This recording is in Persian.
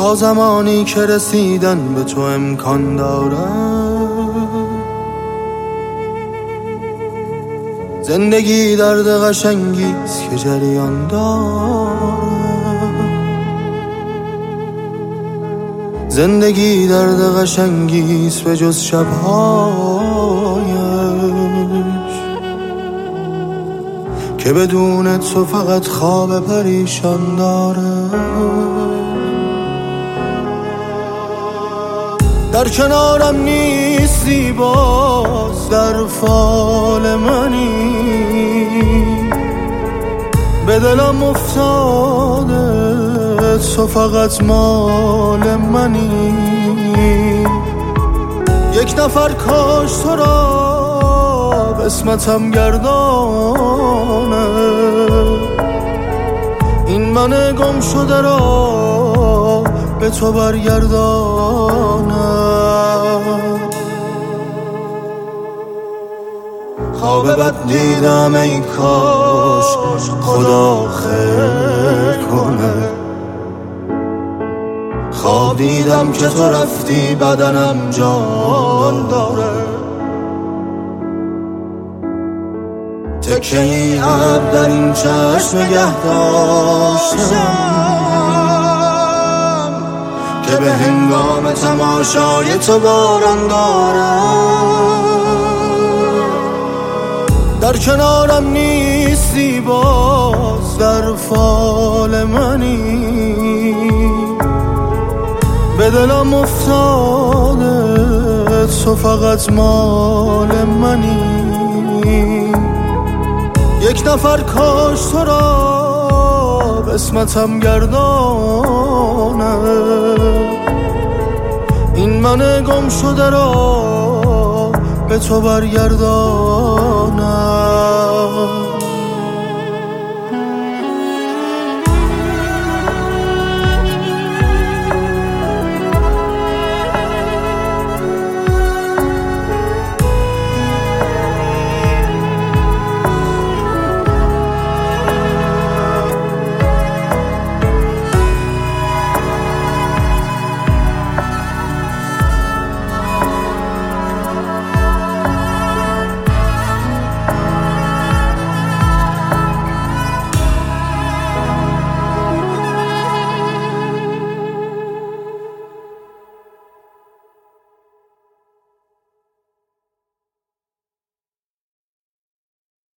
تا زمانی که رسیدن به تو امکان داره. زندگی درد قشنگیست که جریان داره. زندگی درد قشنگیست به جز شبهایش که بدون تو فقط خواب پریشان داره. در کنارم نیستی باز در فال منی، به دلم افتاده تو فقط مال منی. یک نفر کاش تو را قسمتم گردانه، این من گم شده را به تو برگردانه. خواب بد دیدم ای کاش خدا خیر کنه. خواب دیدم که تو رفتی بدنم جان داره. تکه ای ابر در این چشم نگه داشتم که به هنگام تماشای تو باران دارم. در کنارم نیستی باز در فال منی، به دلم افتاده تو فقط مال منی. یک نفر کاش تو را قسمتم گردانه، این من گم شده را به تو برگردانم.